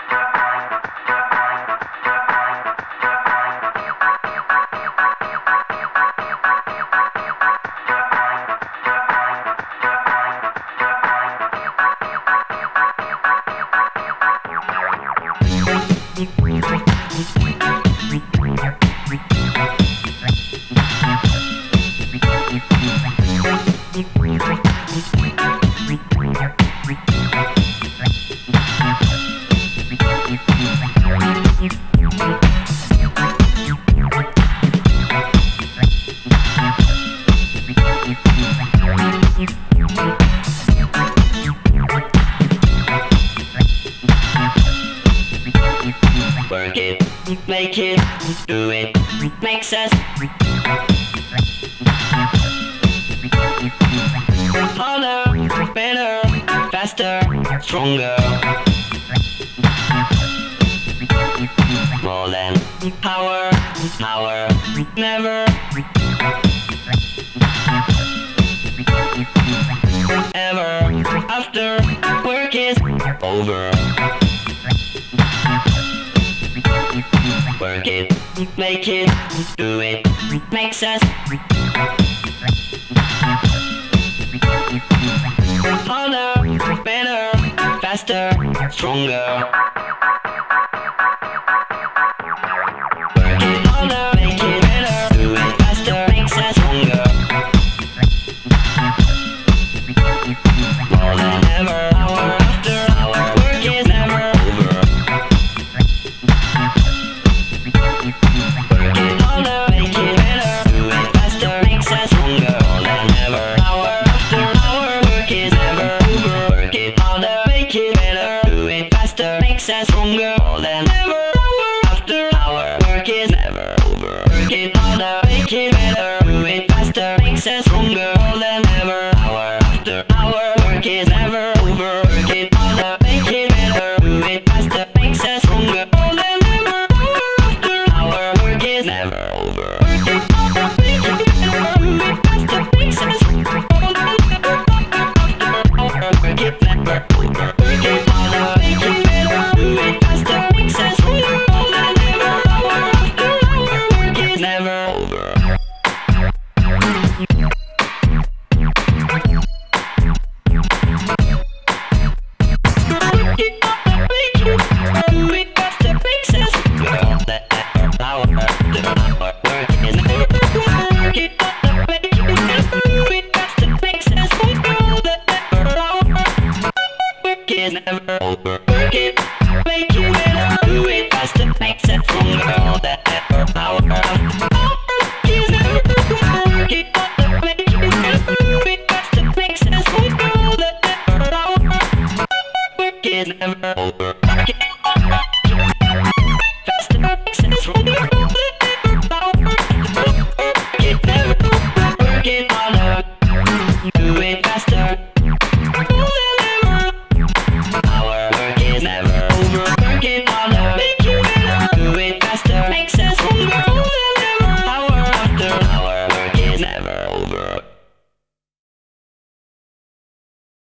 Work it, make it, do it, makes us harder, better, faster, stronger. More than power, never ever after work is over. Work it, make it, do it, makes us harder, better, faster, stronger. Work it harder, make it better, do it faster, makes us stronger. More than ever, hour after hour, work is never over. Work it harder, make it better, do it faster, makes us stronger. More than ever, hour after hour, work is never over. Work it harder, make it better, do it faster, makes us stronger. More than ever, hour after hour, work is never over. Work it harder, make it better, do it faster, makes us stronger. More than ever, hour after hour, work is never